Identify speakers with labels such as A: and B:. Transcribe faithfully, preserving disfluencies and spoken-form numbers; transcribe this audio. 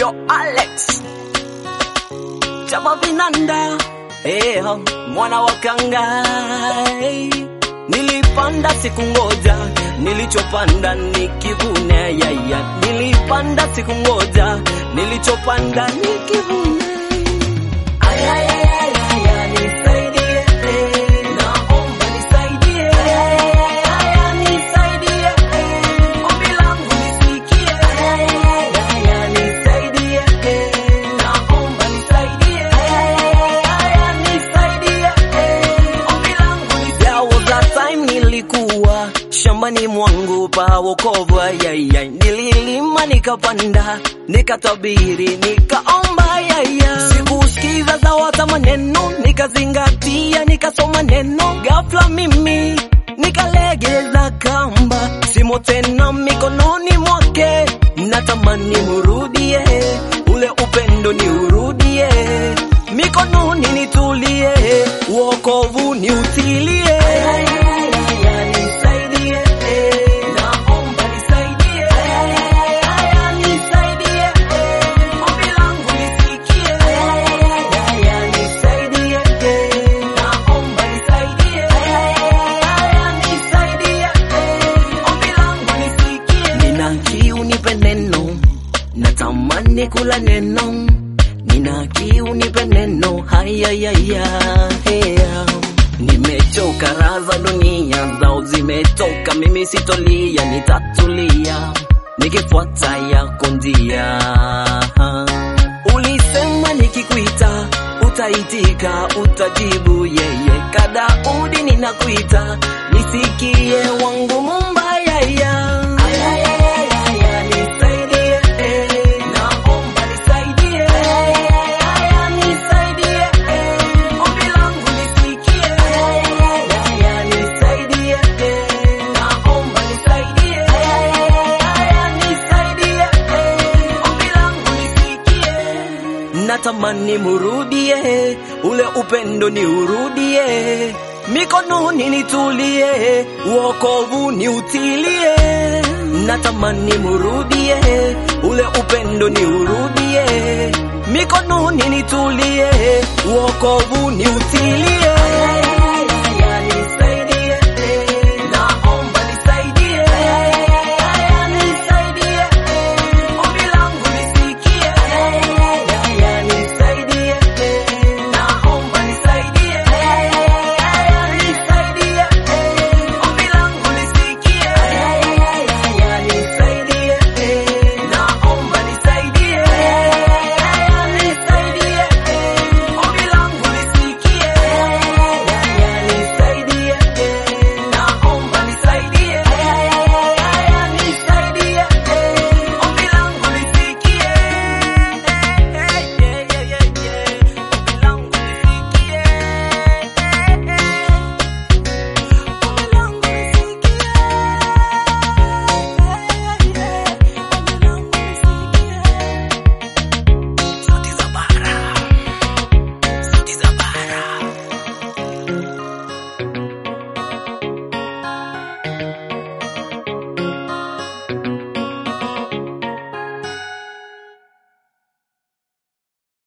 A: Yo Alex Chama Vinanda, eh, mwana wa Kangai. Nilipanda siku ngoja, nilichopanda nikivune ya ya. Nilipanda siku ngoja, nilichopanda nikivune. Ay ay ay ay ay, nisaidie, eh, naomba nisaidie. Ay ay ay ay, nisaidie, eh, ombi langu nisikie. Ay ay ay ay, nisaidie, eh, naomba nisaidie. Ay ay ay, nisaidie, eh, ombi langu nisikie. There was a time nilikuwa shambani mwangu pa wokovu, ayaya. Nililima nikapanda, nikatabiri, nikaomba, ayaya. Sikusikiza za wata maneno, nikazingatia, nikasoma neno. Ghafla mimi nikalegeza kamba, simo tena mikononi mwake. Natamani murudie, ule upendo ni urudie, mikononi nitulie, wokovu ni utilie. Natamani kula neno, nina kiu nipe neno, haya ya ya ya. Nimechoka raza dunia zao zimetoka, mimi sitolia, nitatulia nikifuata yako njia. Ulisema nikikuita utaitika, utajibu yeye. Kadaudi ninakuita, nisikie wangu Mumba ya ya. Natamani murudie, ule upendo ni urudie, mikononi nitulie, wokovu ni utilie. Natamani murudie, ule upendo ni urudie, mikononi nitulie, wokovu ni utilie.